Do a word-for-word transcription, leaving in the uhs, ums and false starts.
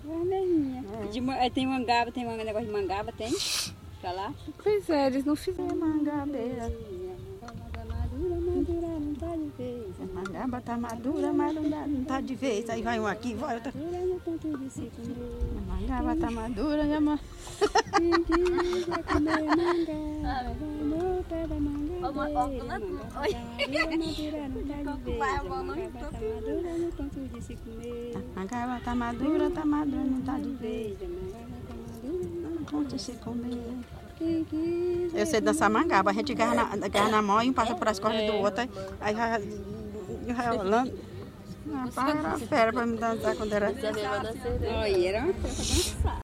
Vermelhinha. É. De, é, tem mangaba, tem um negócio de mangaba, tem? Pra lá? Pois é, eles não fizeram mangabeira. A mangaba tá madura, mas não, dá, não tá de vez. Aí vai um aqui, vai outro. A mangaba tá madura, já ma... Quem quiser comer mangaba, vai no pé da mangabeira. A mangaba tá madura, tá madura, não tá de vez. A mangaba tá madura, não conta se comer. Eu sei dançar mangaba, a gente agarra na, agarra na mão e um passa por as costas do outro, aí vai rolando. Não, para, era fera pra me dançar quando era... Olha, era uma fera pra dançar.